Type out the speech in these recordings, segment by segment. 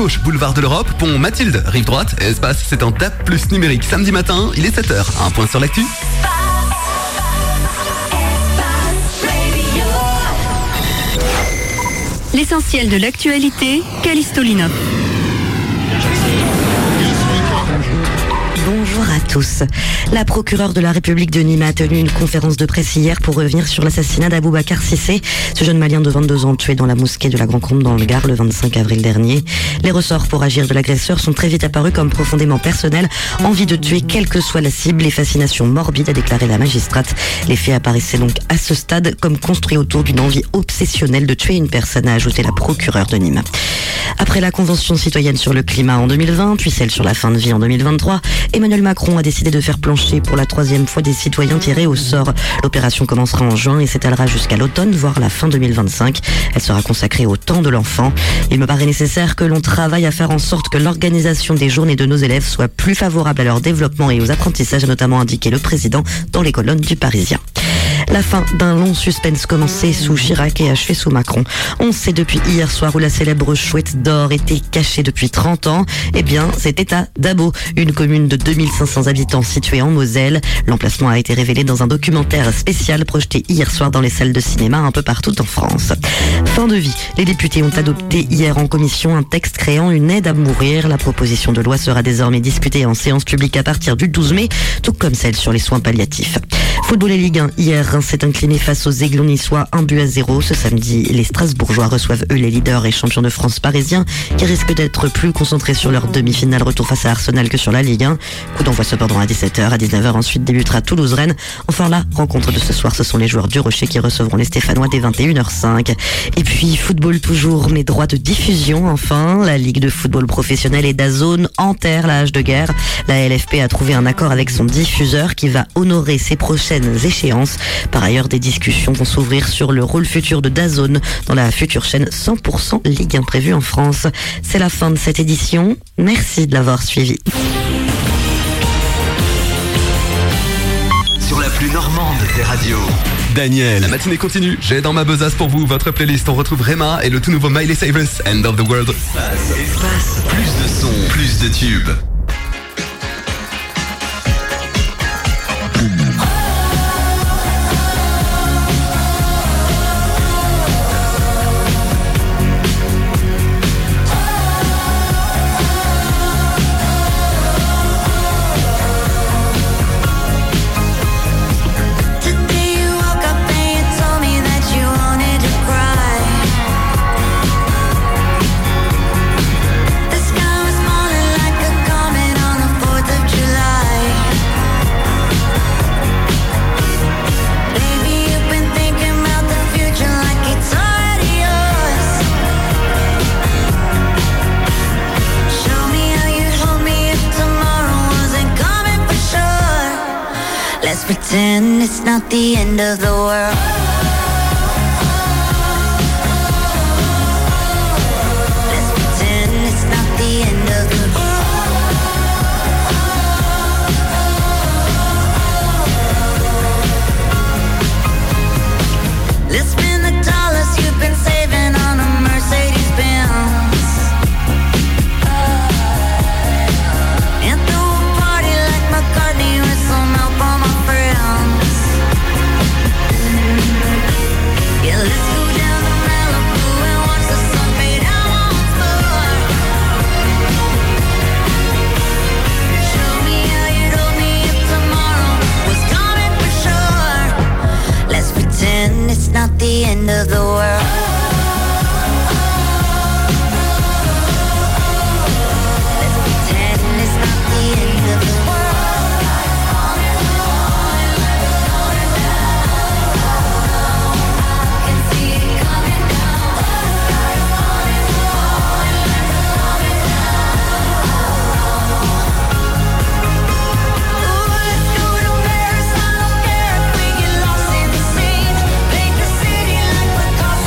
gauche, boulevard de l'Europe, pont Mathilde, rive droite, espace, c'est en DAB+ numérique. Samedi matin, il est 7h. Un point sur l'actu. L'essentiel de l'actualité, Callisto Linop. Bonjour à tous. La procureure de la République de Nîmes a tenu une conférence de presse hier pour revenir sur l'assassinat d'Aboubacar Cissé, ce jeune malien de 22 ans tué dans la mosquée de la Grand-Combe dans le Gard le 25 avril dernier. Les ressorts pour agir de l'agresseur sont très vite apparus comme profondément personnels, envie de tuer quelle que soit la cible et fascination morbide, a déclaré la magistrate. Les faits apparaissaient donc à ce stade comme construits autour d'une envie obsessionnelle de tuer une personne, a ajouté la procureure de Nîmes. Après la Convention citoyenne sur le climat en 2020, puis celle sur la fin de vie en 2023, Emmanuel Macron a décidé de faire plancher pour la 3e fois des citoyens tirés au sort. L'opération commencera en juin et s'étalera jusqu'à l'automne, voire la fin 2025. Elle sera consacrée au temps de l'enfant. Il me paraît nécessaire que l'on travaille à faire en sorte que l'organisation des journées de nos élèves soit plus favorable à leur développement et aux apprentissages, a notamment indiqué le président dans les colonnes du Parisien. La fin d'un long suspense commencé sous Chirac et achevé sous Macron. On sait depuis hier soir où la célèbre chouette d'or était cachée depuis 30 ans. Eh bien, c'était à Dabo, une commune de 2500 habitants située en Moselle. L'emplacement a été révélé dans un documentaire spécial projeté hier soir dans les salles de cinéma un peu partout en France. Fin de vie. Les députés ont adopté hier en commission un texte créant une aide à mourir. La proposition de loi sera désormais discutée en séance publique à partir du 12 mai, tout comme celle sur les soins palliatifs. Football et Ligue 1, hier, Reims s'est incliné face aux Aiglons niçois 1-0. Ce samedi, les Strasbourgeois reçoivent eux les leaders et champions de France parisiens qui risquent d'être plus concentrés sur leur demi-finale retour face à Arsenal que sur la Ligue 1. Coup d'envoi cependant à 17h. À 19h ensuite débutera Toulouse-Rennes. Enfin la rencontre de ce soir, ce sont les joueurs du Rocher qui recevront les Stéphanois dès 21h05. Et puis football toujours, mais droits de diffusion enfin. La Ligue de football professionnel et DAZN enterre la hache de guerre. La LFP a trouvé un accord avec son diffuseur qui va honorer ses prochaines échéances. Par ailleurs, des discussions vont s'ouvrir sur le rôle futur de DAZN dans la future chaîne 100% Ligue 1 prévue en France. C'est la fin de cette édition. Merci de l'avoir suivi. Sur la plus normande des radios. Daniel, la matinée continue. J'ai dans ma besace pour vous votre playlist. On retrouve Rema et le tout nouveau Miley Cyrus, End of the World. Espace, plus de sons, plus de tubes. Pretend it's not the end of the world. Let's pretend it's not the end of the world. Let's spend the dollars you've been saving on a Mercedes-Benz. And throw a party like McCartney with some help on my friends. Yeah, let's go down to Malibu and watch the sun fade out on the floor. Show me how you'd hold me if tomorrow was coming for sure. Let's pretend it's not the end of the world. Let's pretend it's not the end of the world. Cause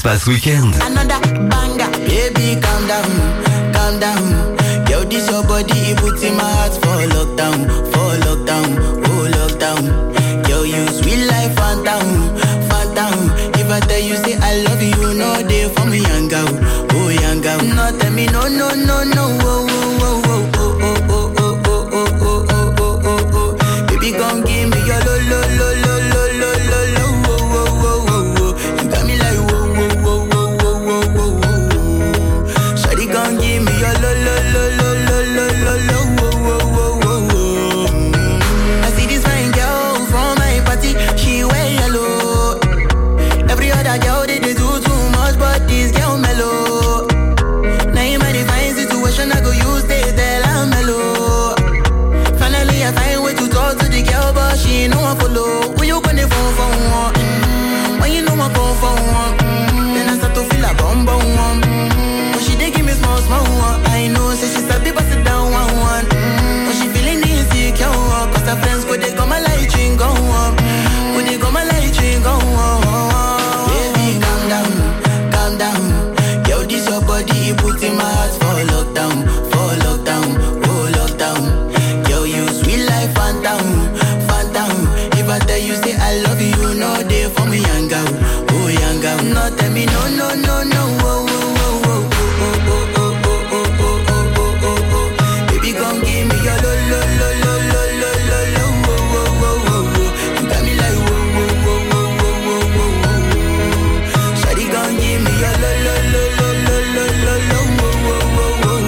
Espace Weekend. Another banger, baby, calm down, calm down. Yo, this your body, it puts in my heart for lockdown, oh lockdown. Yo, you sweet life, phantom, phantom. If I tell you say I love you, no day for me, young girl, oh young girl. No tell me no, no, no, no, oh, oh, oh, oh, oh, oh, oh, oh, oh, oh, oh, oh, oh, oh. Baby, come give me your lo, lo, lo, lo, lo, lo, lo, lo, oh, oh, oh, oh, oh. You got me like whoa, whoa, whoa, whoa, whoa, whoa, whoa, whoa. Shawty, come give me your lo, lo, lo, lo, lo, lo, lo, lo, oh, oh, oh, oh, oh. I see this fine girl from my party, she wear yellow. Every other girl they do too much, but this girl mellow. Now in my divine situation, I go use they tell I'm mellow. Finally I find way to talk to the girl, but she ain't no one follow. When you gonna phone for one? When you know I come for one? Then I start to feel a bum bum one. When she dey give me small small one, I know say she start to pass it down one one. When she feeling insecure, cause her friends go they come my light ring go on. Go they come my light ring go on. Baby, calm down, calm down. Yo, this your body, it puts in my heart for lockdown, oh lockdown. Yo, you sweet life, phantom, phantom. If I tell you say I love you, no day for me, young girl, oh young girl. No tell me no, no, no, no, oh, oh, oh, oh, oh, oh, oh, oh, oh, oh, oh, oh, oh. Baby, come give me your lo, lo, lo, lo, lo, lo, lo, lo, oh, oh, oh, oh, oh. You got me like whoa, whoa, whoa, whoa, whoa, whoa, whoa, whoa. Shawty, come give me your lo, lo, lo, lo, lo, lo, lo, lo, oh, oh, oh,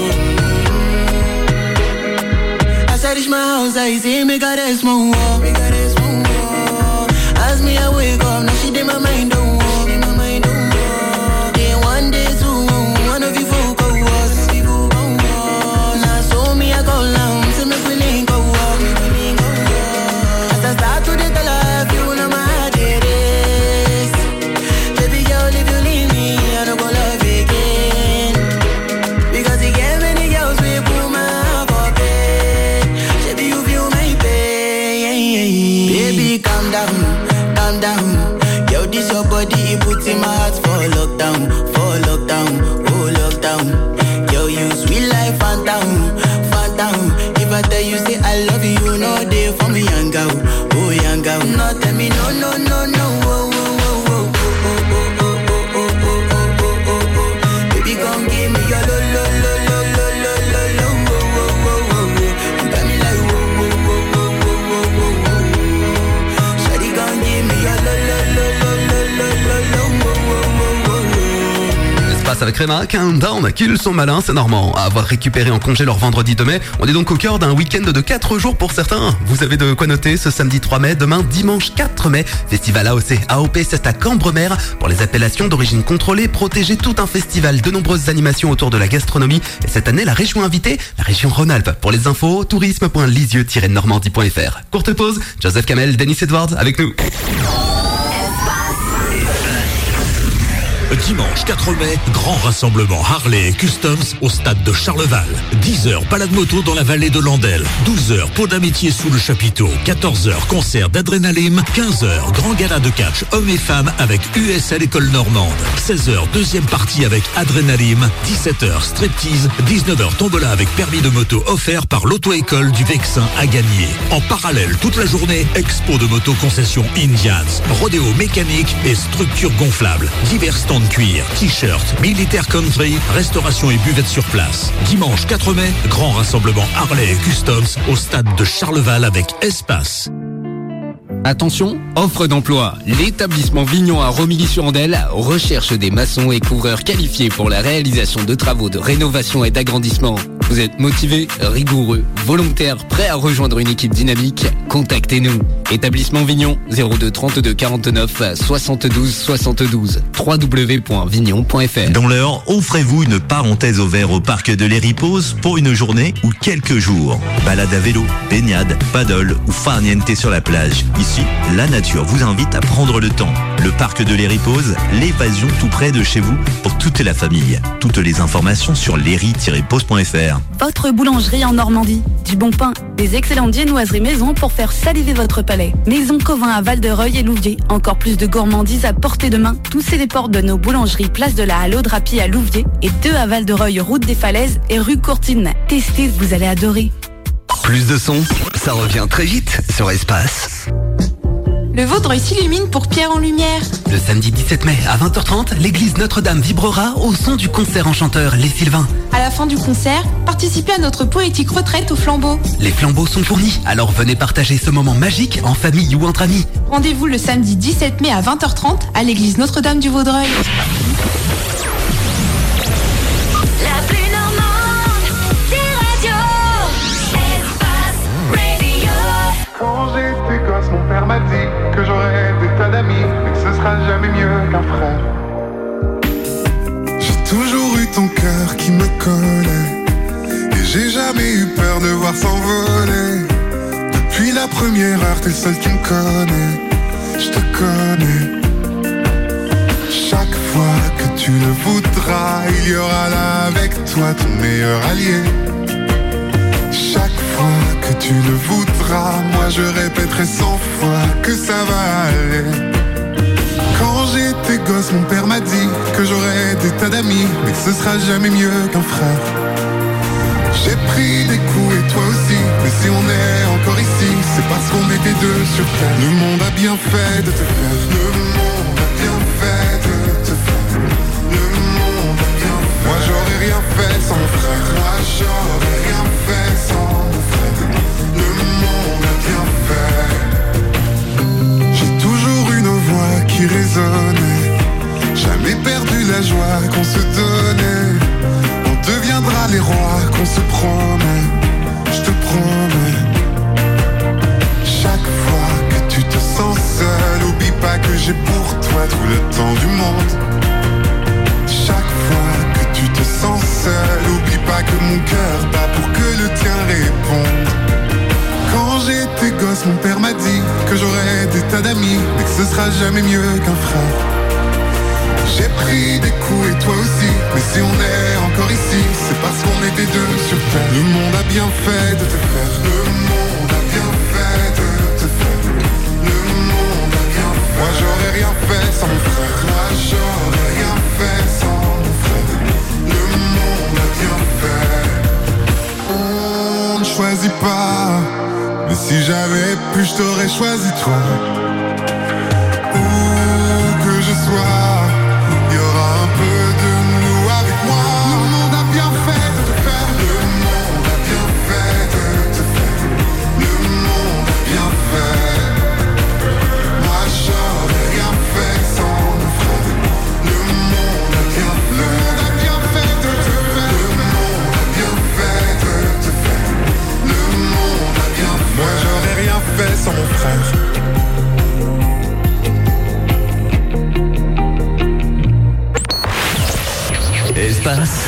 oh. As I reach my house, I see me got a small wall. As me I wake up, now she did my mind don't walk. Day one, day two, one of you folk go was. Now so me I go down, so make we link go walk. As I start to the life, you know my heart it is. Baby girl, if you leave me, I don't go love again. Because you gave many girls we put my heart for bed. Baby, you feel my pain. Baby, calm down, calm down. Yo, this your body, it puts in my heart for lockdown, oh lockdown. Yo, you sweet life, phantom, phantom. If I tell you say I love you, no day for me, young girl, oh young girl. No tell me no, no, no, no, oh, oh, oh, oh, oh, oh, oh, oh, oh, oh, oh, oh, oh. Baby, come give me your lo, lo, lo, lo, lo, lo, lo, lo, oh, oh, oh, oh, oh. You got me like whoa, whoa, whoa, whoa, whoa, whoa, whoa, whoa. Shawty, come give me your lo, lo, lo, lo, lo, lo, lo, lo, oh, oh, oh, oh, oh. Passe avec Réma, Countdown, qu'ils sont malins, c'est normand. À avoir récupéré en congé leur vendredi 2 mai, on est donc au cœur d'un week-end de 4 jours pour certains. Vous avez de quoi noter ce samedi 3 mai, demain dimanche 4 mai, festival AOC. AOP, c'est à Cambremer. Pour les appellations d'origine contrôlée, protégez tout un festival, de nombreuses animations autour de la gastronomie. Et cette année, la région invitée, la région Rhône-Alpes. Pour les infos, tourisme.lisieux-normandie.fr. Courte pause, Joseph Kamel, Dennis Edwards avec nous. Dimanche 4 mai, grand rassemblement Harley et Customs au stade de Charleval. 10h, balade moto dans la vallée de l'Andelle. 12h, pot d'amitié sous le chapiteau. 14h, concert d'adrénaline. 15h, grand gala de catch hommes et femmes avec USL École Normande. 16h, deuxième partie avec adrénaline. 17h, striptease. 19h, tombola avec permis de moto offert par l'auto-école du Vexin à gagner. En parallèle, toute la journée, expo de moto concession Indians, rodéo mécanique et structure gonflable. Divers stands de cuir, t-shirt, militaire country, restauration et buvette sur place. Dimanche 4 mai, grand rassemblement Harley et Customs au stade de Charleval avec Espace. Attention, offre d'emploi. L'établissement Vignon à Romilly-sur-Andelle recherche des maçons et couvreurs qualifiés pour la réalisation de travaux de rénovation et d'agrandissement. Vous êtes motivé, rigoureux, volontaire, prêt à rejoindre une équipe dynamique? Contactez-nous. Établissement Vignon, 02 32 49 72 72. www.vignon.fr. Dans l'heure, offrez-vous une parenthèse au vert au parc de l'Héripose pour une journée ou quelques jours. Balade à vélo, baignade, paddle ou farniente sur la plage. Ici, la nature vous invite à prendre le temps. Le parc de l'Héripose, l'évasion tout près de chez vous pour toute la famille. Toutes les informations sur l'héri-pose.fr. Votre boulangerie en Normandie. Du bon pain, des excellentes viennoiseries maison pour faire saliver votre palais. Maison Covin à Val-de-Reuil et Louviers. Encore plus de gourmandises à portée de main. Tous ces portes de nos boulangeries Place de la Halle Drapi à Louviers et 2 à Val-de-Reuil, route des Falaises et rue Courtine. Testez, vous allez adorer. Plus de son, ça revient très vite sur Espace. Le Vaudreuil s'illumine pour Pierre en Lumière. Le samedi 17 mai à 20h30, l'église Notre-Dame vibrera au son du concert enchanteur Les Sylvains. À la fin du concert, participez à notre poétique retraite au flambeau. Les flambeaux sont fournis, alors venez partager ce moment magique en famille ou entre amis. Rendez-vous le samedi 17 mai à 20h30 à l'église Notre-Dame du Vaudreuil. La plus normande des radios. Espace Radio. Quand j'étais gosse, mon père m'a dit que j'aurais des tas d'amis, mais que ce sera jamais mieux qu'un frère. J'ai toujours eu ton cœur qui me collait, et j'ai jamais eu peur de voir s'envoler. Depuis la première heure, t'es le seul qui me connaît, je te connais. Chaque fois que tu le voudras, il y aura là avec toi ton meilleur allié. Chaque fois que tu le voudras, moi je répéterai 100 fois que ça va aller. Quand j'étais gosse, mon père m'a dit que j'aurais des tas d'amis, mais que ce sera jamais mieux qu'un frère. J'ai pris des coups et toi aussi, mais si on est encore ici, c'est parce qu'on était deux sur terre. Le monde a bien fait de te faire, le monde a bien fait de te faire. Le monde a bien fait. Moi j'aurais rien fait sans mon frère, moi j'aurais rien fait sans mon frère. Le monde a bien fait. J'ai toujours une voix qui résonnait, jamais perdu la joie qu'on se donnait. On deviendra les rois qu'on se promet, je te promets. Chaque fois que tu te sens seul, oublie pas que j'ai pour toi tout le temps du monde. Chaque fois que tu te sens seul, oublie pas que mon cœur bat pour que le tien réponde. Quand j'étais gosse, mon père m'a dit que j'aurais des tas d'amis, mais que ce sera jamais mieux qu'un frère. J'ai pris des coups et toi aussi, mais si on est encore ici, c'est parce qu'on était deux sur terre. Le monde a bien fait de te faire, le monde a bien fait de te faire. Le monde a bien fait. Moi j'aurais rien fait sans mon frère, moi j'aurais rien fait sans mon frère. Le monde a bien fait. On ne choisit pas, mais si j'avais pu, je t'aurais choisi toi. Où que je sois, il y aura un peu de nous avec moi. Le monde a bien fait de te faire, le monde a bien fait de te faire. Le monde a bien fait. Moi j'aurais rien fait sans mon frère. Le monde a bien fait. Le monde a bien fait de te faire. Le monde a bien fait de te faire. Le monde a bien fait. Moi j'aurais rien fait sans mon frère. Espace.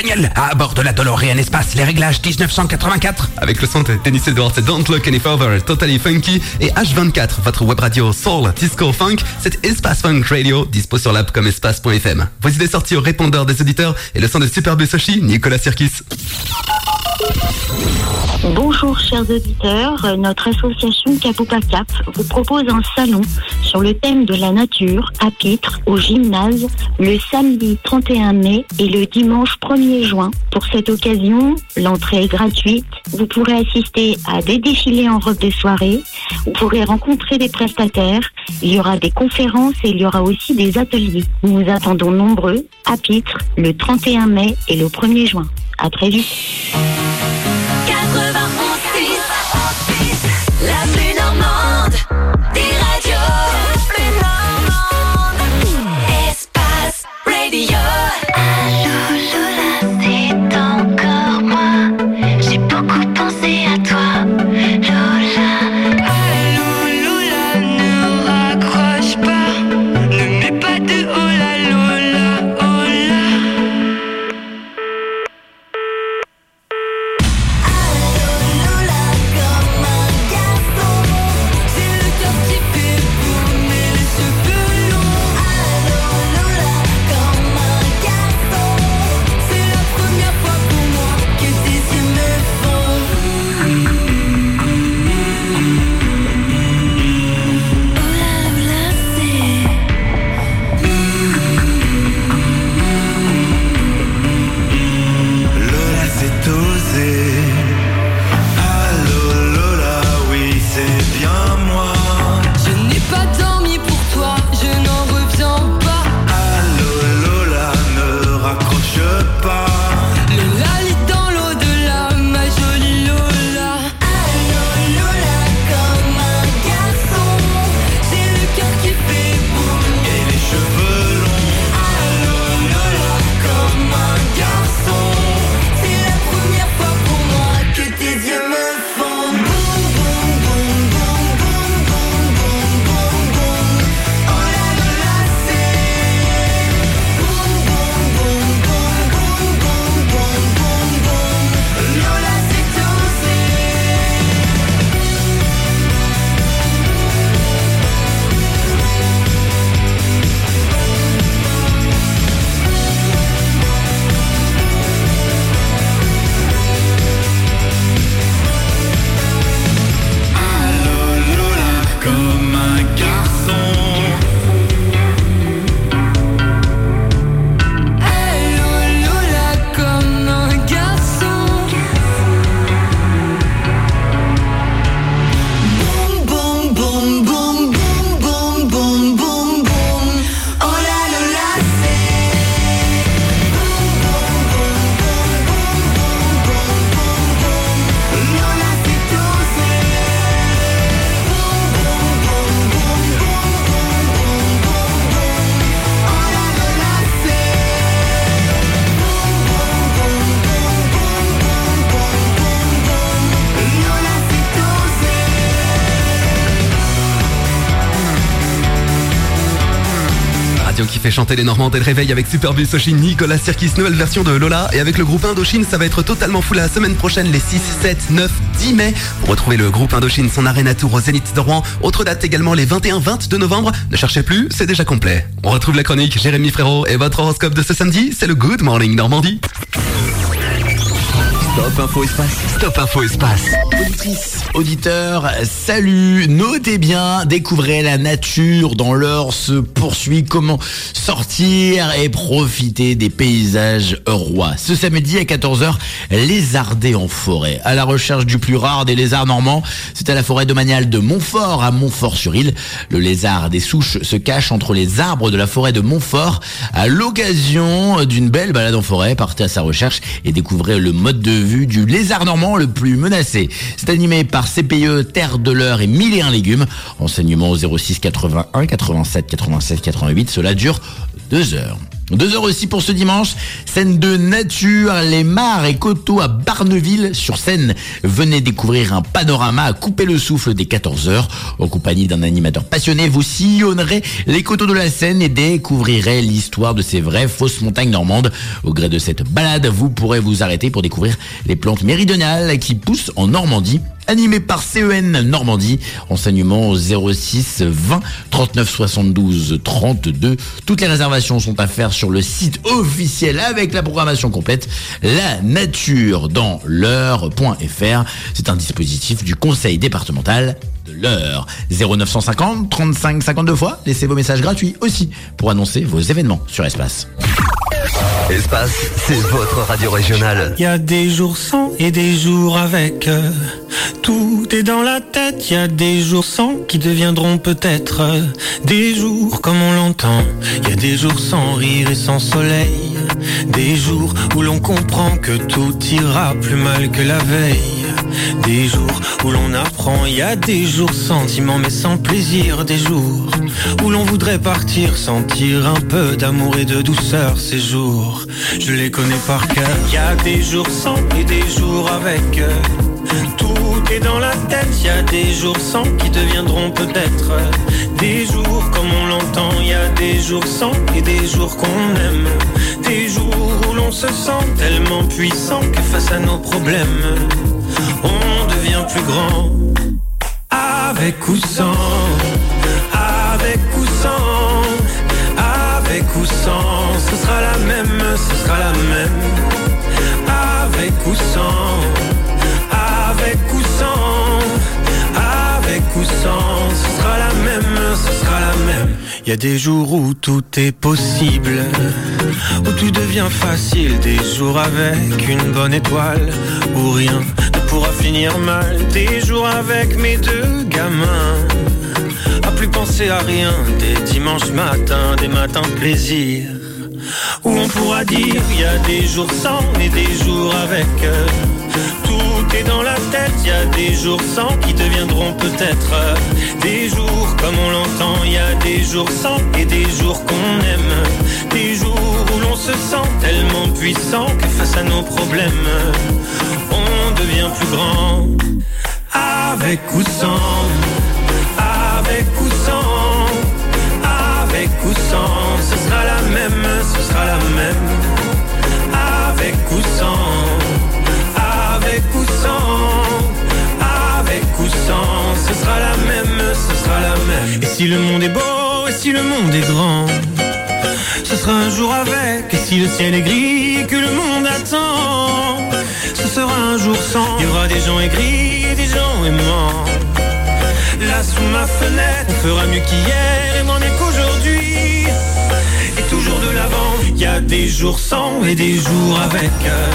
génial. À bord de la DeLorean Espace, les réglages 1984. Avec le son de Dennis Edwards, c'est Don't Look Any Further, Totally Funky. Et H24, votre web radio soul, disco, funk, c'est Espace Funk Radio, dispo sur l'app comme espace.fm. Vos idées sorties au répondeur des auditeurs et le son de Superbus Oshi, Nicolas Sirkis. Bonjour chers auditeurs, notre association Kapoupa Cap vous propose un salon sur le thème de la nature à Pitre au gymnase le samedi 31 mai et le dimanche 1er juin. Pour cette occasion, l'entrée est gratuite. Vous pourrez assister à des défilés en robe de soirée, vous pourrez rencontrer des prestataires, il y aura des conférences et il y aura aussi des ateliers. Nous vous attendons nombreux à Pitre le 31 mai et le 1er juin. À très vite. La plus normande des radios. La plus normande. Espace Radio. Allô Lola, c'est encore moi. J'ai beaucoup pensé à toi, Lola. Allô Lola, ne raccroche pas. Ne mets pas de hola Lola, hola. Qui fait chanter les Normands dès le réveil avec Superbus Oshi, Nicolas Sirkis, nouvelle version de Lola. Et avec le groupe Indochine, ça va être totalement fou la semaine prochaine, les 6, 7, 9, 10 mai. Pour retrouver le groupe Indochine, son Arena Tour au Zénith de Rouen. Autre date également les 21, 22 novembre. Ne cherchez plus, c'est déjà complet. On retrouve la chronique Jérémy Frérot et votre horoscope de ce samedi, c'est le Good Morning Normandie. Stop Info Espace. Stop Info Espace. Auditrices, auditeurs, salut. Notez bien, découvrez la nature dans l'heure se poursuit. Comment sortir et profiter des paysages rois. Ce samedi à 14h, lézarder en forêt. À la recherche du plus rare des lézards normands, c'est à la forêt domaniale de Montfort, à Montfort-sur-Île. Le lézard des souches se cache entre les arbres de la forêt de Montfort. À l'occasion d'une belle balade en forêt, partez à sa recherche et découvrez le mode de vie du lézard normand le plus menacé. C'est animé par CPE, Terre de l'Heure et 1001 légumes. Renseignements au 06 81 87 87 88. Cela dure 2 heures. 2 heures aussi pour ce dimanche, scène de nature, les mares et coteaux à Barneville-sur-Seine. Venez découvrir un panorama à couper le souffle dès 14h. En compagnie d'un animateur passionné, vous sillonnerez les coteaux de la Seine et découvrirez l'histoire de ces vraies fausses montagnes normandes. Au gré de cette balade, vous pourrez vous arrêter pour découvrir les plantes méridionales qui poussent en Normandie. Animé par CEN Normandie, enseignement au 06 20 39 72 32. Toutes les réservations sont à faire sur le site officiel avec la programmation complète, la nature dans l'Eure.fr. C'est un dispositif du conseil départemental de l'Eure. 0950 35 52 fois. Laissez vos messages gratuits aussi pour annoncer vos événements sur Espace. Espace, c'est votre radio régionale. Il y a des jours sans et des jours avec. Tout est dans la tête. Il y a des jours sans qui deviendront peut-être des jours comme on l'entend. Il y a des jours sans rire et sans soleil. Des jours où l'on comprend que tout ira plus mal que la veille. Des jours où l'on apprend. Il y a des jours sentiments mais sans plaisir. Des jours où l'on voudrait partir, sentir un peu d'amour et de douceur. Ces jours, je les connais par cœur. Il y a des jours sans et des jours avec. Tout est dans la tête. Il y a des jours sans qui deviendront peut-être des jours comme on l'entend. Il y a des jours sans et des jours qu'on aime. Des jours où l'on se sent tellement puissant que face à nos problèmes, on devient plus grand. Avec ou sans, avec ou sans, avec ou sans, ce sera la même, ce sera la même. Avec ou sans, avec ou sans, avec ou sans, ce sera la même, ce sera la même. Il y a des jours où tout est possible, où tout devient facile. Des jours avec une bonne étoile, où rien ne pourra finir mal. Des jours avec mes deux gamins, à plus penser à rien. Des dimanches matins, des matins de plaisir, où on pourra dire il y a des jours sans et des jours avec. Tout est dans la tête, il y a des jours sans qui deviendront peut-être des jours comme on l'entend. Il y a des jours sans et des jours qu'on aime. Des jours où l'on se sent tellement puissant que face à nos problèmes, on devient plus grand. Avec ou sans, avec ou sans, avec ou sans, ce sera la même, ce sera la même. Avec ou sans, avec ou sans, avec ou sans, ce sera la même, ce sera la même. Et si le monde est beau, et si le monde est grand, ce sera un jour avec. Et si le ciel est gris et que le monde attend, ce sera un jour sans. Il y aura des gens aigris et des gens aimants. Là sous ma fenêtre, on fera mieux qu'hier et moins mieux qu'aujourd'hui. Et toujours de l'avant, il y a des jours sans et des jours avec.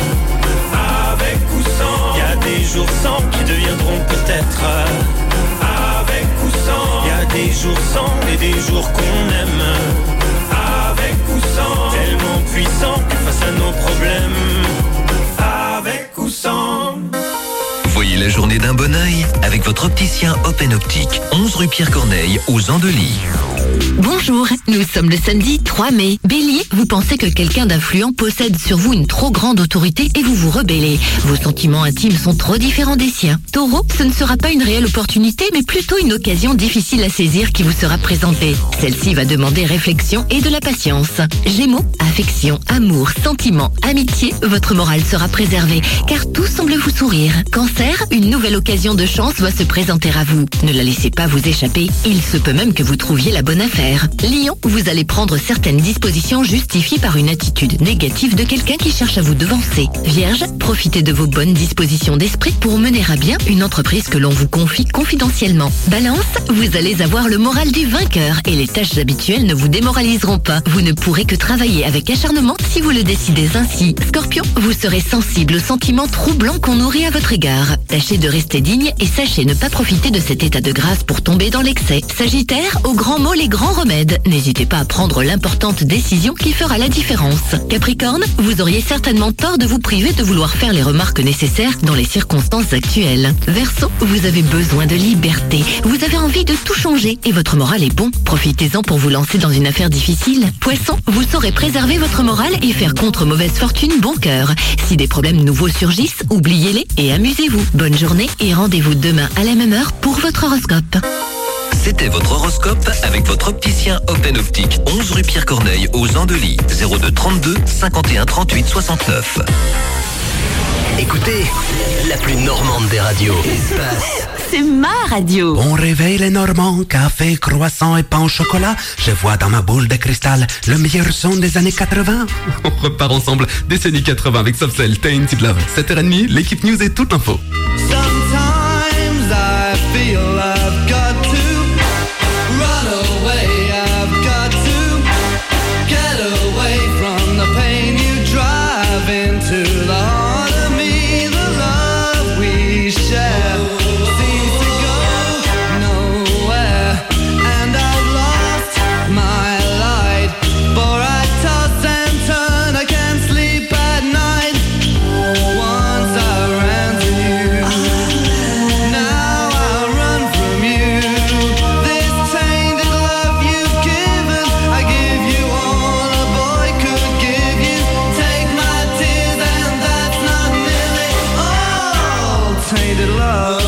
Avec ou sans, il y a des jours sans qui deviendront peut-être avec ou sans. Il y a des jours sans et des jours qu'on aime. Avec ou sans, tellement puissant que face à nos problèmes. Avec ou sans. Voyez la journée d'un bon œil avec votre opticien Open Optique, 11 rue Pierre Corneille, aux Andelys. Bonjour, nous sommes le samedi 3 mai. Bélier, vous pensez que quelqu'un d'influent possède sur vous une trop grande autorité et vous vous rebellez. Vos sentiments intimes sont trop différents des siens. Taureau, ce ne sera pas une réelle opportunité, mais plutôt une occasion difficile à saisir qui vous sera présentée. Celle-ci va demander réflexion et de la patience. Gémeaux, affection, amour, sentiments, amitié, votre morale sera préservée, car tout semble vous sourire. Cancer, une nouvelle occasion de chance va se présenter à vous. Ne la laissez pas vous échapper, il se peut même que vous trouviez la bonne affaire. Lion, vous allez prendre certaines dispositions justifiées par une attitude négative de quelqu'un qui cherche à vous devancer. Vierge, profitez de vos bonnes dispositions d'esprit pour mener à bien une entreprise que l'on vous confie confidentiellement. Balance, vous allez avoir le moral du vainqueur et les tâches habituelles ne vous démoraliseront pas. Vous ne pourrez que travailler avec acharnement si vous le décidez ainsi. Scorpion, vous serez sensible aux sentiments troublants qu'on nourrit à votre égard. Tâchez Tâchez de rester digne et sachez ne pas profiter de cet état de grâce pour tomber dans l'excès. Sagittaire, aux grands mots les grands remèdes. N'hésitez pas à prendre l'importante décision qui fera la différence. Capricorne, vous auriez certainement tort de vous priver de vouloir faire les remarques nécessaires dans les circonstances actuelles. Verseau, vous avez besoin de liberté. Vous avez envie de tout changer et votre moral est bon. Profitez-en pour vous lancer dans une affaire difficile. Poisson, vous saurez préserver votre morale et faire contre mauvaise fortune bon cœur. Si des problèmes nouveaux surgissent, oubliez-les et amusez-vous. Bonne journée et rendez-vous demain à la même heure pour votre horoscope. C'était votre horoscope avec votre opticien Open Optique, 11 rue Pierre Corneille aux Andelys, 02 32 51 38 69. Écoutez, la plus normande des radios. C'est ma radio. Bon réveil les Normands, café, croissant et pain au chocolat. Je vois dans ma boule de cristal le meilleur son des années 80. On repart ensemble, décennie 80 avec Softcell, Tainted Love. 7h30, l'équipe news et toute l'info. Sometimes I feel I've got to run away, I've got to get away from the pain you drive into the heart of me. The love we share seems to go nowhere, and I've lost my light, for I toss and turn, I can't sleep at night. Once I ran to you, now I run from you. This tainted love you've given, I give you all a boy could give you. Take my tears and that's not nearly all. Tainted love,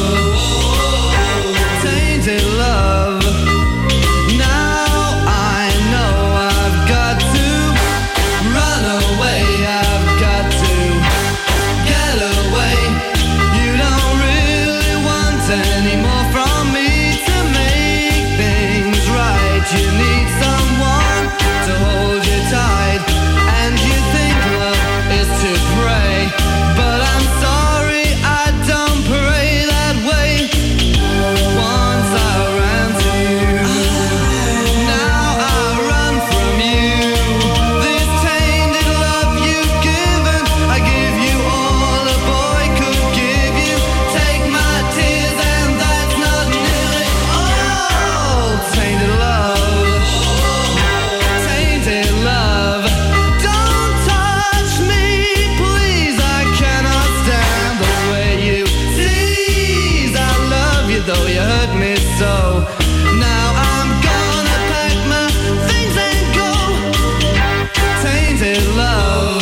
tainted love. Now I know I've got to run away, I've got to get away. You don't really want any more from me to make things right. You need someone to hold you tight, and you think love is to pray, but I'm sorry, I don't pray that way. Once I ran to you, now I run from you. This tainted love you've given, I give you all a boy could give you. Take my tears and that's not nearly all. Tainted love, tainted love. Don't touch me, please, I cannot stand the way you tease. I love you though you hurt me so. Now I'm gonna pack my things and go. Tainted love,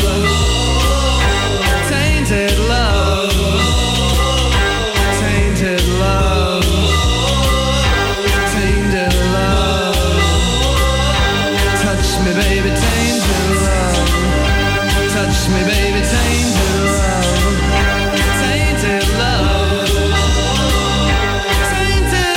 tainted love, tainted love, tainted love. Touch me baby, tainted love. Touch me baby, tainted love. Tainted love, tainted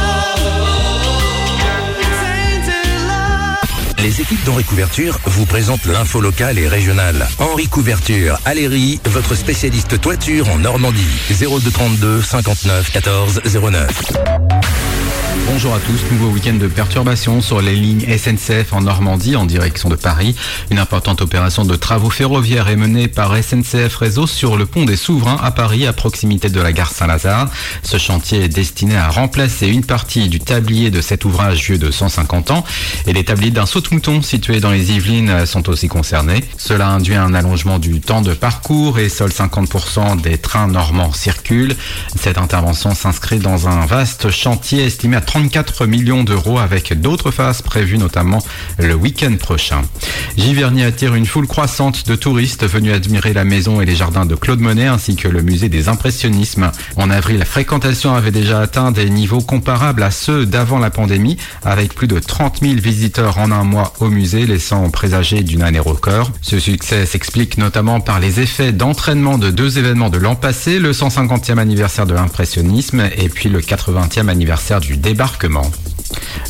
love, tainted love. Les équipes d'Henri Couverture vous présentent l'info locale et régionale. Henri Couverture, Aléry, votre spécialiste toiture en Normandie. 02 32 59 14 09. Bonjour à tous, nouveau week-end de perturbations sur les lignes SNCF en Normandie en direction de Paris. Une importante opération de travaux ferroviaires est menée par SNCF Réseau sur le pont des Souverains à Paris, à proximité de la gare Saint-Lazare. Ce chantier est destiné à remplacer une partie du tablier de cet ouvrage vieux de 150 ans et les tabliers d'un saute-mouton situé dans les Yvelines sont aussi concernés. Cela induit un allongement du temps de parcours et seuls 50% des trains normands circulent. Cette intervention s'inscrit dans un vaste chantier estimé à 34 millions d'euros avec d'autres phases prévues notamment le week-end prochain. Giverny attire une foule croissante de touristes venus admirer la maison et les jardins de Claude Monet ainsi que le musée des impressionnismes. En avril, la fréquentation avait déjà atteint des niveaux comparables à ceux d'avant la pandémie avec plus de 30 000 visiteurs en un mois au musée, laissant présager d'une année record. Ce succès s'explique notamment par les effets d'entraînement de deux événements de l'an passé, le 150e anniversaire de l'impressionnisme et puis le 80e anniversaire du débarquement.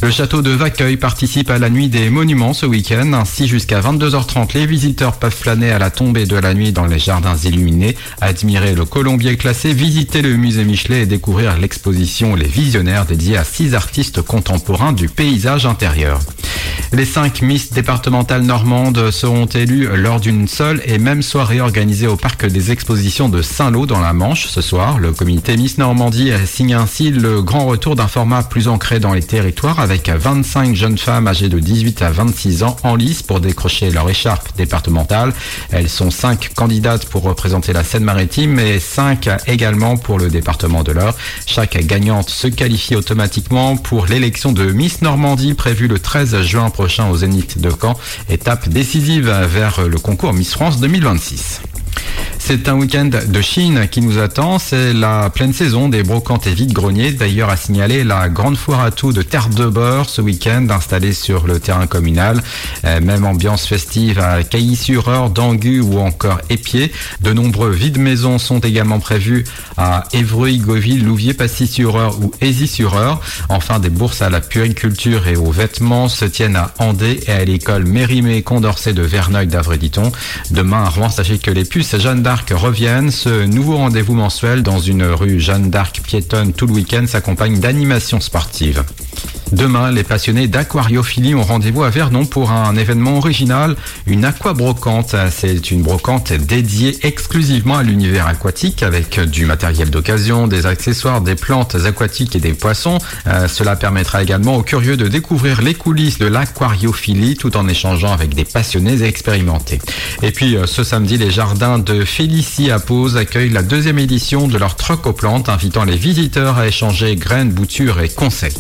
Le château de Vaqueuil participe à la nuit des monuments ce week-end. Ainsi, jusqu'à 22h30, les visiteurs peuvent flâner à la tombée de la nuit dans les jardins illuminés, admirer le colombier classé, visiter le musée Michelet et découvrir l'exposition Les Visionnaires dédiée à 6 artistes contemporains du paysage intérieur. Les 5 Miss départementales normandes seront élues lors d'une seule et même soirée organisée au parc des expositions de Saint-Lô dans la Manche ce soir. Le comité Miss Normandie signe ainsi le grand retour d'un format plus ancré dans les territoires avec 25 jeunes femmes âgées de 18 à 26 ans en lice pour décrocher leur écharpe départementale. Elles sont 5 candidates pour représenter la Seine-Maritime et 5 également pour le département de l'Eure. Chaque gagnante se qualifie automatiquement pour l'élection de Miss Normandie prévue le 13 juin prochain au Zénith de Caen, étape décisive vers le concours Miss France 2026. C'est un week-end de Chine qui nous attend. C'est la pleine saison des brocantes et vide-greniers. D'ailleurs, à signaler la grande foire à tout de Terre de Beurre ce week-end installée sur le terrain communal. Même ambiance festive à Cailly-sur-Eure, Dangu ou encore Épied. De nombreux vides-maisons sont également prévus à Évreuil, Goville, Louviers, Passy-sur-Eure ou Aisy-sur-Eure. Enfin, des bourses à la puériculture et aux vêtements se tiennent à Andé et à l'école Mérimée-Condorcet de Verneuil d'Avray-Diton. Demain à Rouen, sachez que les puces Jeanne d'Arc reviennent. Ce nouveau rendez-vous mensuel dans une rue Jeanne d'Arc piétonne tout le week-end s'accompagne d'animations sportives. Demain, les passionnés d'aquariophilie ont rendez-vous à Vernon pour un événement original, une aquabrocante. C'est une brocante dédiée exclusivement à l'univers aquatique avec du matériel d'occasion, des accessoires, des plantes aquatiques et des poissons. Cela permettra également aux curieux de découvrir les coulisses de l'aquariophilie tout en échangeant avec des passionnés expérimentés. Et puis ce samedi, les jardins de Félicie à Pose accueillent la 2e édition de leur troc aux plantes, invitant les visiteurs à échanger graines, boutures et conseils.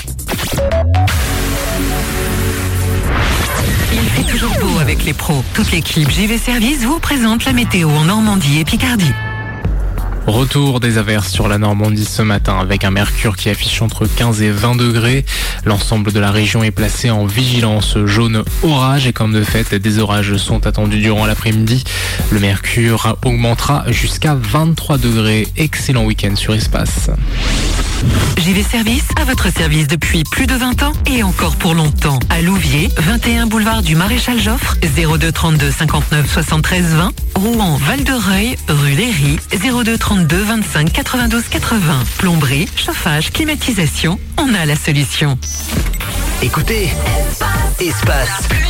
Il fait toujours beau avec les pros. Toute l'équipe JV Service vous présente la météo en Normandie et Picardie. Retour des averses sur la Normandie ce matin avec un mercure qui affiche entre 15 et 20 degrés. L'ensemble de la région est placé en vigilance jaune orage et comme de fait, des orages sont attendus durant l'après-midi. Le mercure augmentera jusqu'à 23 degrés. Excellent week-end sur Espace. JV Service à votre service depuis plus de 20 ans et encore pour longtemps. À Louviers, 21 boulevard du Maréchal Joffre, 02 32 59 73 20. Rouen, Val-de-Reuil, rue Léry, 02 32 25 92 80. Plomberie, chauffage, climatisation, on a la solution. Écoutez, Espace.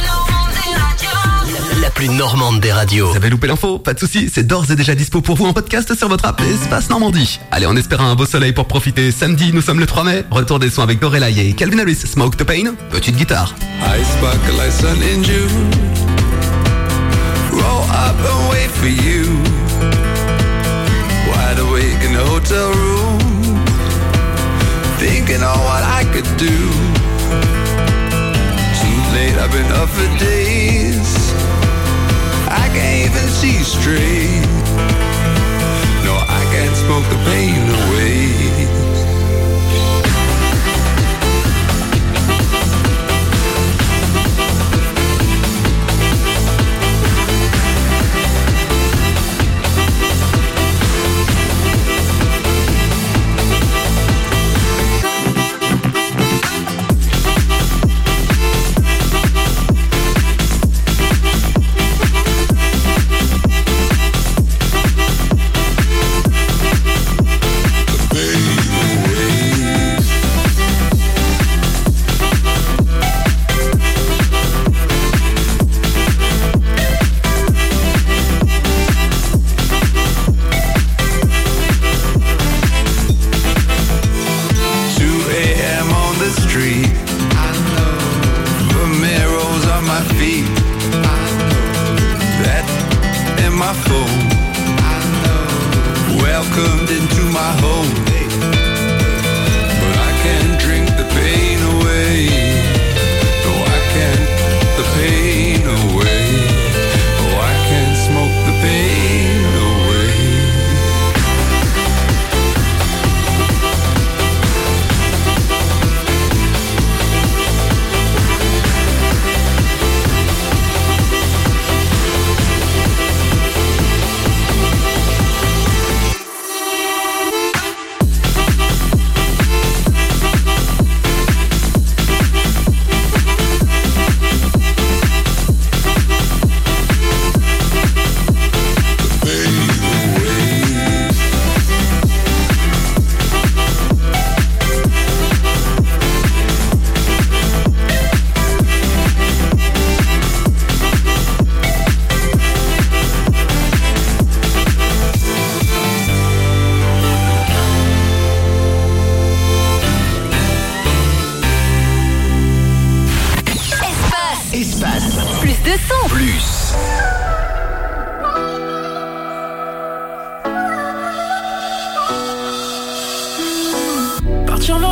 La plus normande des radios. Vous avez loupé l'info? Pas de soucis, c'est d'ores et déjà dispo pour vous en podcast sur votre app Espace Normandie. Allez, en espérant un beau soleil pour profiter, samedi, nous sommes le 3 mai. Retour des sons avec Dorelai et Calvin Harris, Smoke the Pain, petite guitare. I sparkle like sun in June. Roll up and wait for you. Wide awake in the hotel room. Thinking on what I could do. Too late, I've been up for days. I can't even see straight. No, I can't smoke the pain away.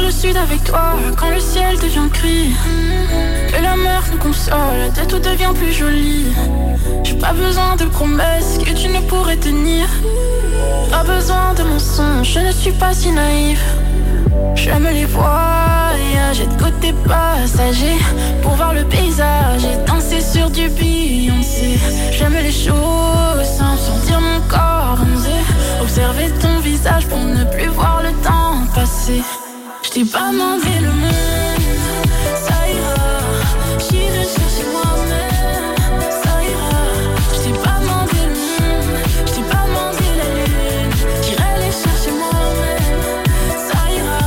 le sud avec toi, quand le ciel devient gris. Et la mer nous console, de tout devient plus joli. J'ai pas besoin de promesses que tu ne pourrais tenir. Pas besoin de mensonges, je ne suis pas si naïf. J'aime les voyages, être côté passager, pour voir le paysage et danser sur du Beyoncé. J'aime les choses sans sentir mon corps bronzé, observer ton visage pour ne plus voir le temps passer. Je t'ai pas demandé le monde, ça ira. J'irai chercher moi-même, ça ira. Je t'ai pas demandé le monde, je t'ai pas demandé la lune. J'irai les chercher moi-même, ça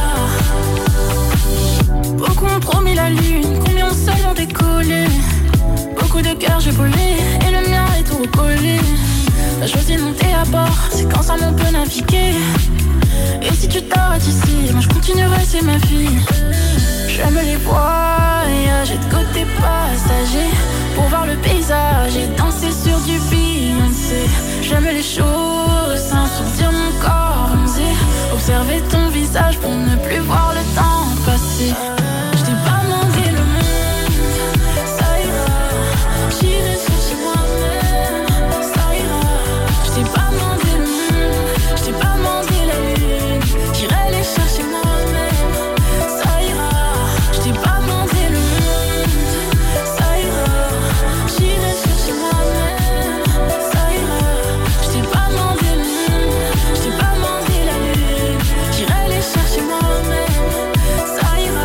ira. Beaucoup ont promis la lune, combien seuls ont décollé. Beaucoup de cœurs j'ai volé, et le mien est tout recollé. T'as choisi de monter à bord, c'est qu'ensemble on peut naviguer. Et si tu t'arrêtes ici, moi je continuerai, c'est ma vie. J'aime les voyages, être côté passager, pour voir le paysage et danser sur du Beyoncé. J'aime les choses sans sentir mon corps bronzé, observer ton visage pour ne plus voir le temps passer. Je t'ai pas demandé le monde, ça ira. J'irai chercher moi-même, ça ira. Je t'ai pas demandé le monde, je t'ai pas demandé la lune. J'irai les chercher moi-même, ça ira. Je t'ai pas demandé le monde, ça ira. J'irai chercher moi-même, ça ira. Je t'ai pas demandé le monde, je t'ai pas demandé la lune. J'irai les chercher moi-même, ça ira.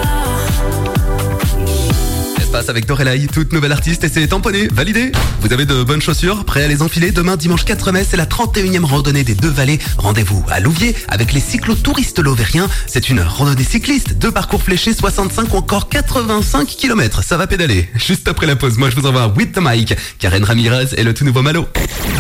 Espace avec Dorelai, toute nouvelle artiste, et c'est tamponné, validé. Vous avez de bonnes chaussures, prêts à les enfiler. Demain, dimanche 4 mai, c'est la 31e randonnée des Deux Vallées. Rendez-vous à Louviers avec les cyclotouristes lovériens. C'est une randonnée cycliste, 2 parcours fléchés, 65 ou encore 85 km. Ça va pédaler. Juste après la pause, moi je vous envoie With the Mic, Karen Ramirez et le tout nouveau Malo.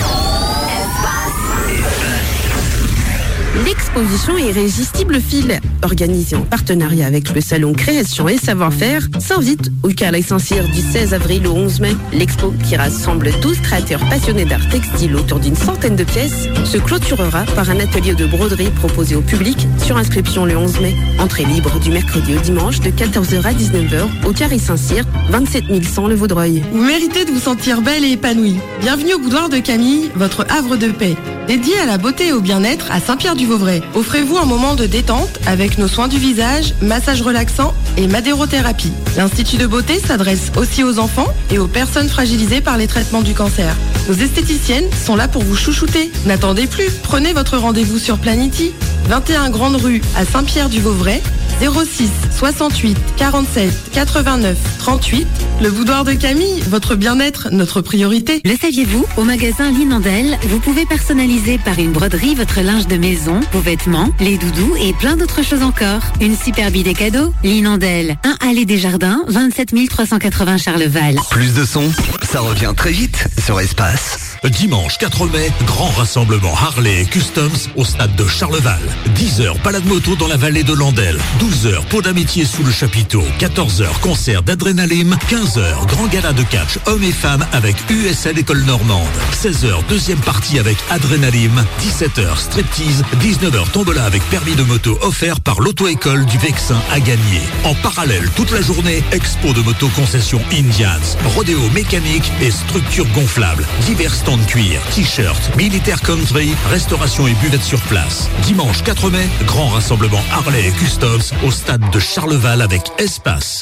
L'exposition Irrésistible Fil, organisée en partenariat avec le salon Création et Savoir-faire, s'invite au Carré Saint-Cyr du 16 avril au 11 mai. L'expo, qui rassemble 12 créateurs passionnés d'art textile autour d'une centaine de pièces, se clôturera par un atelier de broderie proposé au public sur inscription le 11 mai. Entrée libre du mercredi au dimanche de 14h à 19h au Carré Saint-Cyr, 27 100 Le Vaudreuil. Vous méritez de vous sentir belle et épanouie. Bienvenue au Boudoir de Camille, votre havre de paix. Dédié à la beauté et au bien-être à Saint-Pierre-du-Vauvray. Offrez-vous un moment de détente avec nos soins du visage, massage relaxant et madérothérapie. L'Institut de beauté s'adresse aussi aux enfants et aux personnes fragilisées par les traitements du cancer. Nos esthéticiennes sont là pour vous chouchouter. N'attendez plus, prenez votre rendez-vous sur Planity, 21 Grande Rue à Saint-Pierre-du-Vauvray, 06 68 47 89 38. Le Boudoir de Camille, votre bien-être, notre priorité. Le saviez-vous? Au magasin Linandel, vous pouvez personnaliser par une broderie votre linge de maison, vos vêtements, les doudous et plein d'autres choses encore. Une superbe idée cadeau. Linandel, 1 allée des Jardins, 27 380 Charleval. Plus de son, ça revient très vite sur Espace. Dimanche 4 mai, grand rassemblement Harley et Customs au stade de Charleval. 10h, balade moto dans la vallée de Landel. 12h, pot d'amitié sous le chapiteau. 14h, concert d'Adrénaline. 15h, grand gala de catch hommes et femmes avec USL École Normande. 16h, deuxième partie avec Adrénaline. 17h, striptease. 19h, tombola avec permis de moto offert par l'auto-école du Vexin à gagner. En parallèle, toute la journée, expo de moto concession Indians, rodéo mécanique et structure gonflable. Divers stands de cuir, t-shirts, militaire country, restauration et buvette sur place. Dimanche 4 mai, grand rassemblement Harley et Customs au stade de Charleval avec Espace.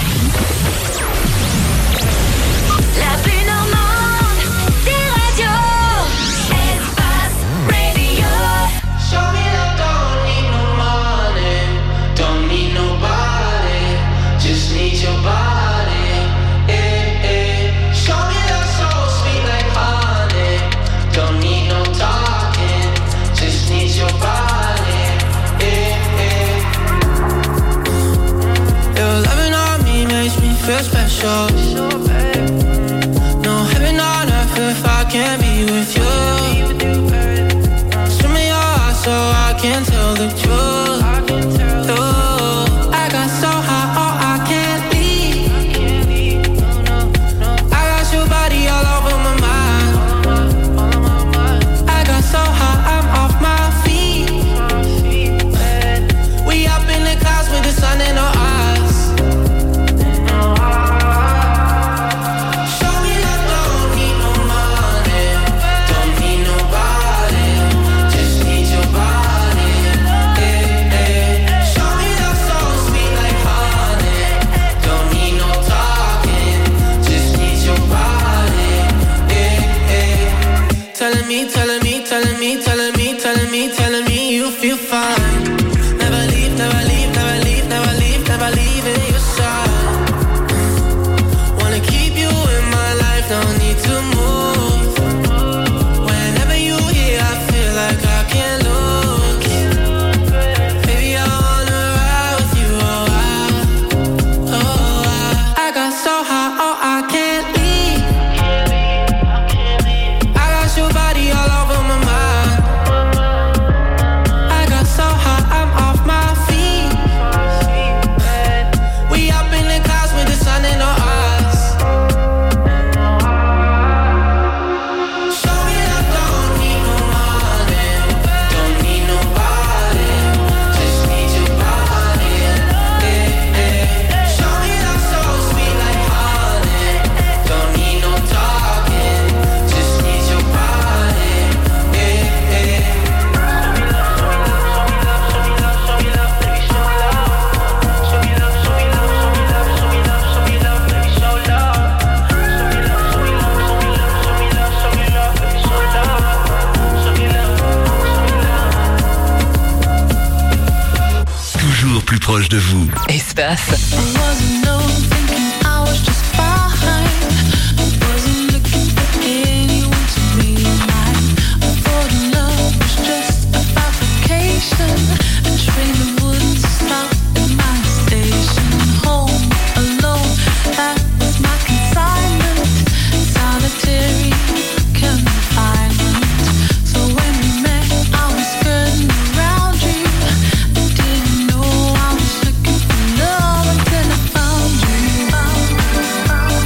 La plus normande des radios. Espace Radio. Show me love, don't need no money, don't need nobody, just need your body. Show me love so sweet like honey, don't need no talking, just need your body. Your loving on me makes me feel special. No heaven on earth if I can't be with you. Show me your heart so I can tell the truth. I got so high, oh I can't leave. I got your body all over my mind. I got so high, I'm off my feet. We up in the clouds with the sun me, telling me, telling me, telling me, telling me, telling me you feel fine. Never leave, never leave, never leave, never leave, never leaving your side. Wanna keep you in my life, don't need to move. Whenever you here, I feel like I can't lose. Baby, I wanna ride with you, I got so high, oh, I can't leave. I got your body all over my mind. I got so high, I'm off my feet. We up in the clouds with the sun in our eyes. Show me love, don't need no money, don't need nobody, just need your body. Show me love so sweet like honey, don't need no talking, just need your body. Toujours plus proche de vous. Espace. I wasn't known, thinking I was just fine. Wasn't looking for anyone to be mine. I thought love was just a fabrication. A train that wouldn't stop at my station. Home alone, that was my consignment. Solitary confinement. So when we met, I was skirting around you. Didn't know I was looking for love until I found you.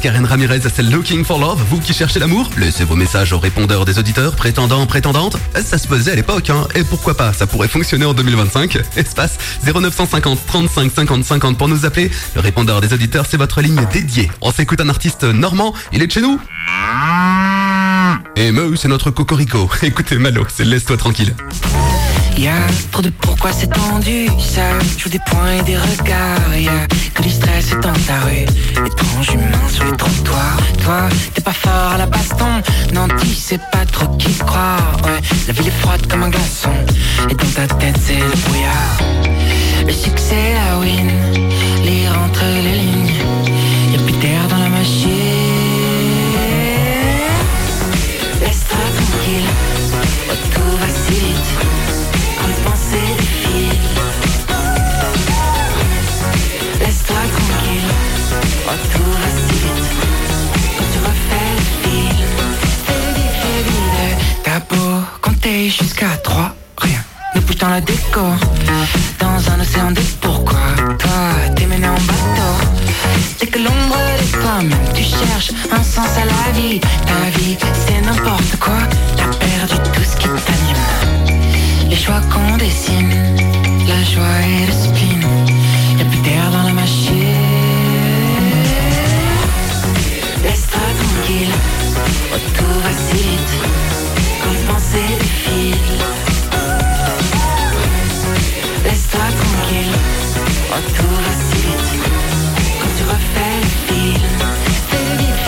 Karen Ramirez, c'est Looking for Love. Vous qui cherchez l'amour, laissez vos messages au répondeur des auditeurs, prétendants, prétendantes. Ça se faisait à l'époque, hein. Et pourquoi pas, ça pourrait fonctionner en 2025. Espace 0950 35 50 50 pour nous appeler. Le répondeur des auditeurs, c'est votre ligne dédiée. On s'écoute un artiste normand, il est de chez nous. Et Meu, c'est notre cocorico. Écoutez Malo, c'est Laisse-toi tranquille. Y'a trop de pourquoi c'est tendu, ça joue des points et des regards. Y'a que du stress dans ta rue, étrange humain sur les trottoirs. Toi, t'es pas fort à la baston, non tu sais pas trop qui te croire. Ouais, la ville est froide comme un glaçon, et dans ta tête c'est le brouillard. Le succès, la win, lire entre les lignes, y'a plus d'air dans la machine. Laisse-toi tranquille, oh, tout va si vite. Laisse-toi tranquille, oh tout va si vite. Quand tu refais le fil, fais vite. T'as beau compter jusqu'à 3, rien ne bouge dans la déco. Dans un océan de pourquoi, toi t'es mené en bateau. Dès que l'ombre de toi-même, tu cherches un sens à la vie. Ta vie c'est n'importe quoi, t'as perdu tout ce qui t'anime. Les choix qu'on dessine, la joie et le spleen, y'a plus d'air dans la machine. Laisse-toi tranquille, oh tout va si vite, comme penser défile. Laisse-toi tranquille, oh tout va si vite, quand tu refais le fil. Fais vite,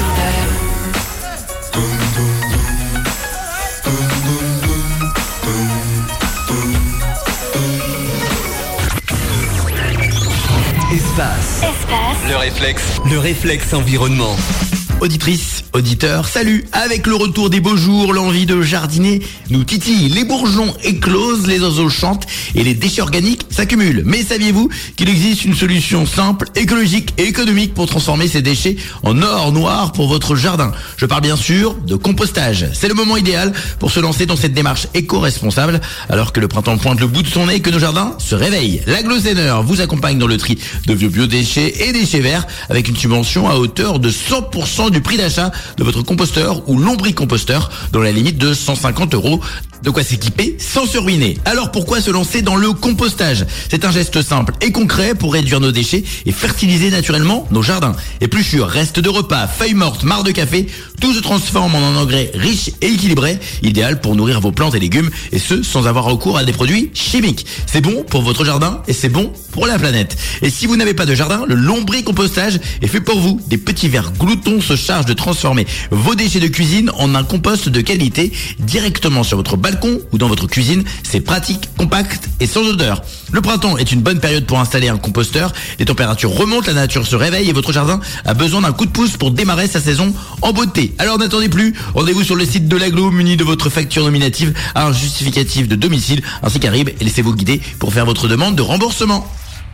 Espace. Le réflexe environnement. Auditrice, auditeur, salut. Avec le retour des beaux jours, l'envie de jardiner nous titille. Les bourgeons éclosent, les oiseaux chantent et les déchets organiques s'accumulent. Mais saviez-vous qu'il existe une solution simple, écologique et économique pour transformer ces déchets en or noir pour votre jardin? Je parle bien sûr de compostage. C'est le moment idéal pour se lancer dans cette démarche éco-responsable alors que le printemps pointe le bout de son nez et que nos jardins se réveillent. L'Aglo-Zener vous accompagne dans le tri de vieux biodéchets et déchets verts avec une subvention à hauteur de 100% du prix d'achat de votre composteur ou lombricomposteur dans la limite de 150 €. De quoi s'équiper sans se ruiner. Alors pourquoi se lancer dans le compostage? C'est un geste simple et concret pour réduire nos déchets et fertiliser naturellement nos jardins. Épluchures, restes de repas, feuilles mortes, marcs de café, tout se transforme en un engrais riche et équilibré, idéal pour nourrir vos plantes et légumes, et ce sans avoir recours à des produits chimiques. C'est bon pour votre jardin et c'est bon pour la planète. Et si vous n'avez pas de jardin, le lombricompostage est fait pour vous. Des petits vers gloutons se chargent de transformer vos déchets de cuisine en un compost de qualité directement sur votre balcon ou dans votre cuisine. C'est pratique, compact et sans odeur. Le printemps est une bonne période pour installer un composteur. Les températures remontent, la nature se réveille et votre jardin a besoin d'un coup de pouce pour démarrer sa saison en beauté. Alors n'attendez plus, rendez-vous sur le site de l'Aglo muni de votre facture nominative, un justificatif de domicile ainsi qu'un RIB et laissez-vous guider pour faire votre demande de remboursement.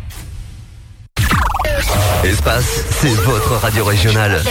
Espace, c'est votre radio régionale.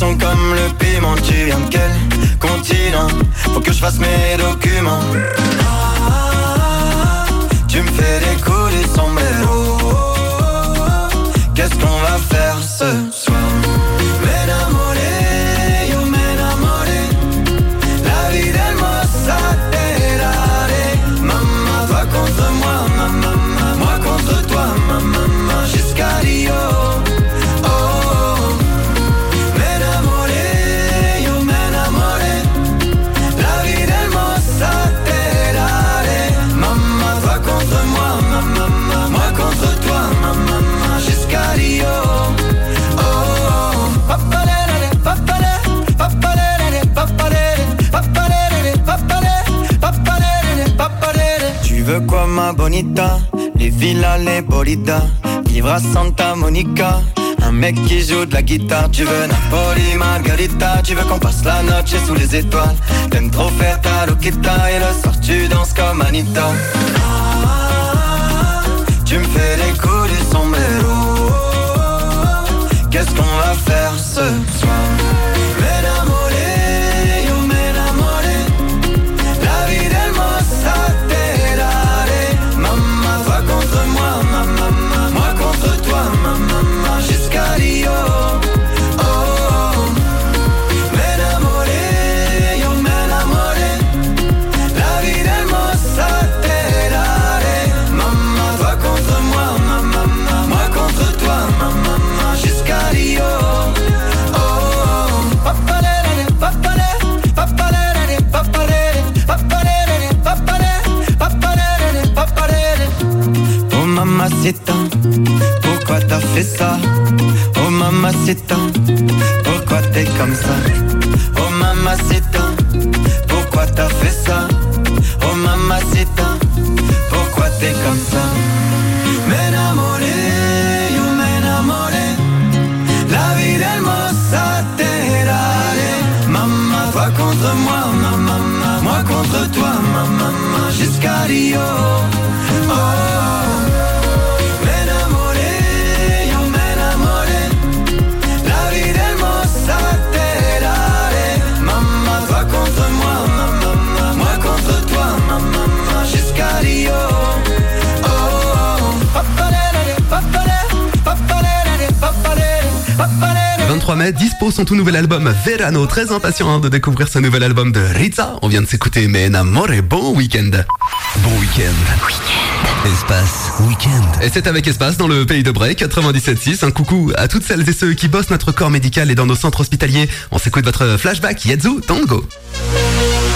sont comme le piment. Tu viens de quel continent? Faut que je fasse mes documents. Tu me fais décoller sombrero. Qu'est-ce qu'on va faire ce soir? M'enamoré, yo m'enamoré. La vie del mozzarella. Maman, toi contre moi, maman, moi contre toi, maman, jusqu'à Rio. Tu veux quoi ma bonita? Les villas, les bolidas. Vivre à Santa Monica. Un mec qui joue de la guitare. Tu veux Napoli, Margarita. Tu veux qu'on passe la noche sous les étoiles. T'aimes trop faire ta loquita. Et le soir tu danses comme Anita. Tu me fais les coups du sombrero. Qu'est-ce qu'on va faire ce soir? M'enamoré, yo m'enamoré. La vie del mozzarella. Maman, toi contre moi, maman, moi contre toi, maman, jusqu'à Rio. M'enamoré, yo m'enamoré. La vie del mozzarella. Maman, toi contre moi, maman, moi contre toi, maman, jusqu'à Rio. 'Oh mamacita, pourquoi t'as fait ça? Oh mamacita, pourquoi t'es comme ça? Oh mamacita, pourquoi t'as fait ça? Oh mamacita, pourquoi t'es comme ça? M'enamoré, yo m'enamoré. La vie del mozzarella. Maman, toi contre moi, maman, moi contre toi, maman, jusqu'à Rio. M'enamoré, yo m'enamoré. La vie del mozzarella. Maman, toi contre moi, maman, moi contre toi, maman, jusqu'à Rio. 23 mai, dispo son tout nouvel album Verano. Très impatient de découvrir ce nouvel album de Rizza. On vient de s'écouter M'enamoré. Bon week-end. Bon week-end. Espace Week-end. Et c'est avec Espace dans le pays de Bray, 97.6. Un coucou à toutes celles et ceux qui bossent notre corps médical et dans nos centres hospitaliers. On s'écoute votre flashback Yazoo Tango.